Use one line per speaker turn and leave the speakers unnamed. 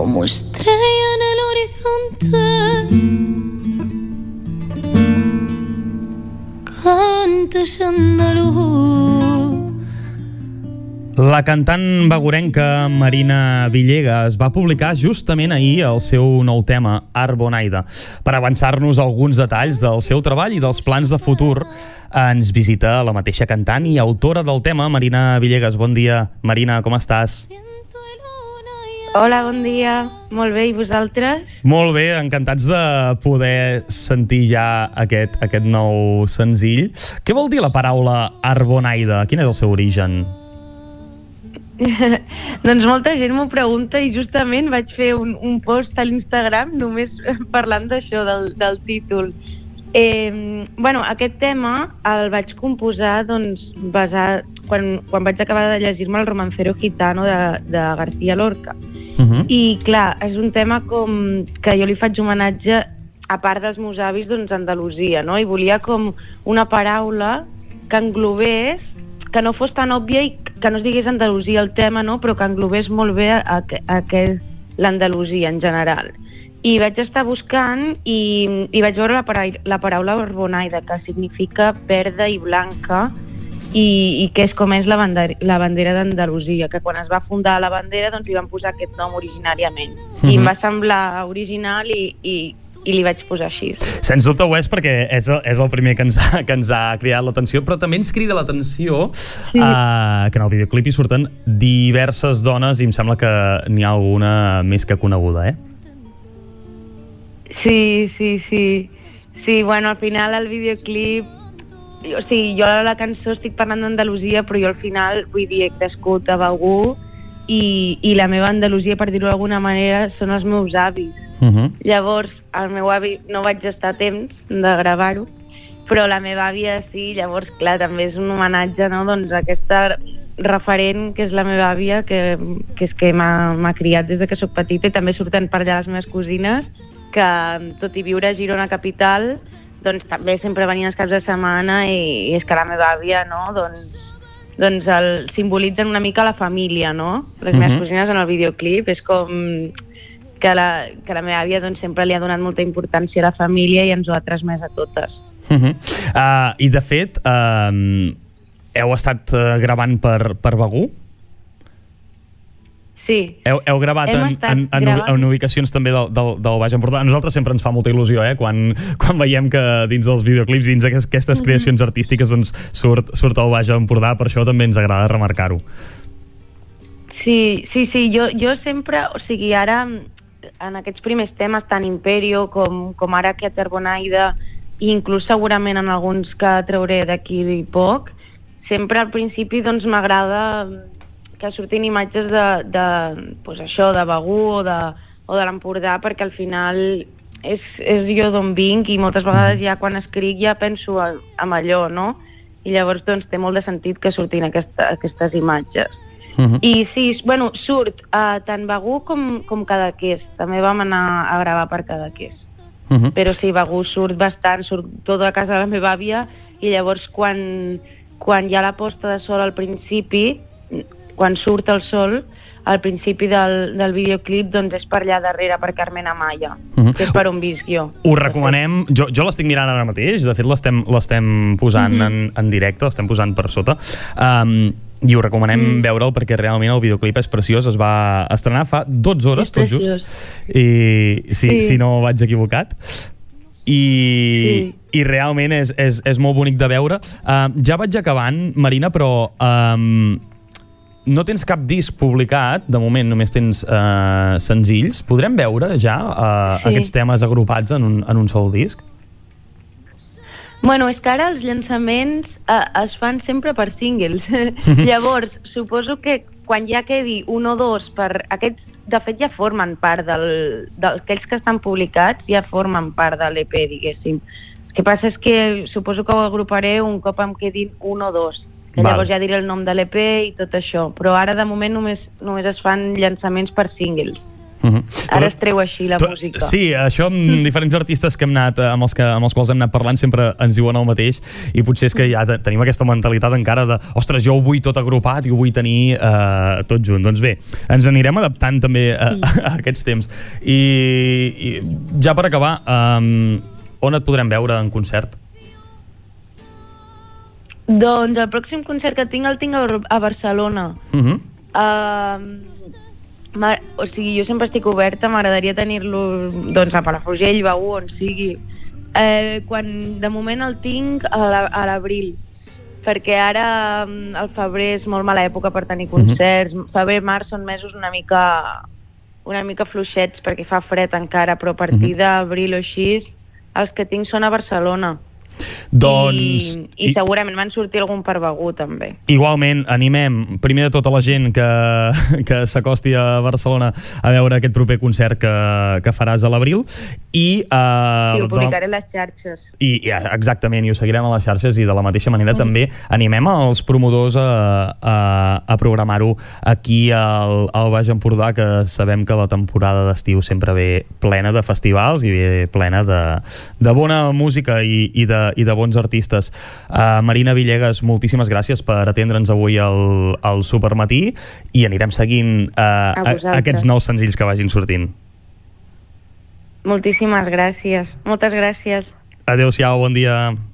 como estrella en el horizonte. Cantes andaluz.
La cantant begurenca Marina Villegas va publicar justament ahir el seu nou tema, Arbonaida. Per avançar-nos alguns detalls del seu treball i dels plans de futur, ens visita la mateixa cantant i autora del tema, Marina Villegas. Bon dia, Marina, com estàs?
Hola, bon dia. Molt bé, i vosaltres?
Molt bé, encantats de poder sentir ja aquest nou senzill. Què vol dir la paraula Arbonaida? Quin és el seu origen?
Doncs molta gent m'ho pregunta i justament vaig fer un post a l'Instagram només parlant d'això, del títol. Aquest tema el vaig composar basat quan vaig acabar de llegir-me el Romancero Gitano de García Lorca. I clar, és un tema com que jo li faig homenatge, a part dels meus avis, Andalusia, no? I volia com una paraula que englobés, que no fos tan òbvia i que no es digués Andalusia el tema, no? Però que englobés molt bé l'Andalusia en general. I vaig estar buscant i vaig veure la paraula Arbonaida, que significa verda i blanca, i que és com és la bandera d'Andalusia, que quan es va fundar la bandera li van posar aquest nom originàriament. I em va semblar original i li vaig posar així.
Sens dubte ho és, perquè és el primer que ens ha cridat l'atenció, però també ens crida l'atenció que en el videoclip hi surten diverses dones i em sembla que n'hi ha alguna més que coneguda, eh?
Sí, bueno, al final el videoclip... O sigui, jo a la cançó estic parlant d'Andalusia, però jo al final, vull dir, he crescut a Begur i la meva Andalusia, per dir-ho d'alguna manera, són els meus avis. Llavors, el meu avi no vaig estar a temps de gravar-ho, però la meva àvia sí, llavors, clar, també és un homenatge, no?, a aquesta referent que és la meva àvia, que és que m'ha criat des que soc petita, i també surten per allà les meves cosines, que tot i viure a Girona capital, doncs també sempre venien els caps de setmana i és que la meva àvia, no?, doncs simbolitzen una mica la família, no? Les meves cosines en el videoclip és com que la meva àvia sempre li ha donat molta importància a la família i ens ho ha transmès a totes.
I de fet, heu estat gravant per Begur?
Sí.
Heu gravat en ubicacions també del Baix Empordà. A nosaltres sempre ens fa molta il·lusió, quan veiem que dins dels videoclips, dins d'aquestes creacions artístiques, surt el Baix Empordà, per això també ens agrada remarcar-ho.
Sí, jo sempre, o sigui, ara en aquests primers temes, tant Imperio com ara aquest Arbonaida, i inclús segurament en alguns que trauré d'aquí poc, sempre al principi m'agrada que surtin imatges de Begur o de l'Empordà, perquè al final és jo d'on vinc i moltes vegades ja quan escric ja penso en allò, no? I llavors té molt de sentit que surtin aquestes imatges. I sí, surt tant Begur com Cadaqués. També vam anar a gravar per Cadaqués. Però sí, Begur surt bastant, surt tota a casa de la meva àvia, i llavors quan hi ha la posta de sol al principi, quan surt el sol, al principi del videoclip, és per allà darrere, per Carmen Amaya, que és per on visc jo.
Ho recomanem, jo l'estic mirant ara mateix, de fet l'estem posant en directe, l'estem posant per sota, i ho recomanem veure'l perquè realment el videoclip és preciós, es va estrenar fa 12 hores, tot just, i si no vaig equivocat. I realment és molt bonic de veure. Ja vaig acabant, Marina, però no tens cap disc publicat, de moment només tens senzills. Podrem veure ja aquests temes agrupats en un sol disc?
Bueno, és que ara els llançaments es fan sempre per singles. Llavors, suposo que quan ja quedi un o dos per aquests, de fet ja formen part d'aquells que estan publicats, ja formen part de l'EP, diguéssim. El que passa és que suposo que ho agruparé un cop em quedin un o dos. Que llavors ja diré el nom de l'EP i tot això. Però ara, de moment, només es fan llançaments per singles. Ara es treu així la música.
Sí, això amb diferents artistes que hem anat, amb els quals hem anat parlant, sempre ens diuen el mateix, i potser és que ja tenim aquesta mentalitat encara de, ostres, jo ho vull tot agrupat i ho vull tenir tot junt. Doncs bé, ens anirem adaptant també a aquests temps. I ja per acabar, on et podrem veure en concert?
Doncs el pròxim concert que tinc el tinc a Barcelona. O sigui, jo sempre estic oberta, m'agradaria tenir-lo doncs, a Palafrugell, Begur, on sigui. De moment el tinc a l'abril, perquè ara el febrer és molt mala època per tenir concerts. Febrer, març són mesos una mica fluixets perquè fa fred encara, però a partir d'abril o així els que tinc són a Barcelona.
Doncs...
I segurament van sortir algun per Begur també.
Igualment, animem primer de tot a la gent que s'acosti a Barcelona a veure aquest proper concert que faràs a l'abril i...
ho publicaré a les xarxes.
Exactament, i ho seguirem a les xarxes, i de la mateixa manera també animem els promotors a programar-ho aquí al Baix Empordà, que sabem que la temporada d'estiu sempre ve plena de festivals i ve plena de bona música i de bons artistes. Marina Villegas, moltíssimes gràcies per atendre'ns avui al Supermatí, i anirem seguint aquests nous senzills que vagin sortint.
Moltíssimes gràcies. Moltes gràcies.
Adéu-siau, bon dia.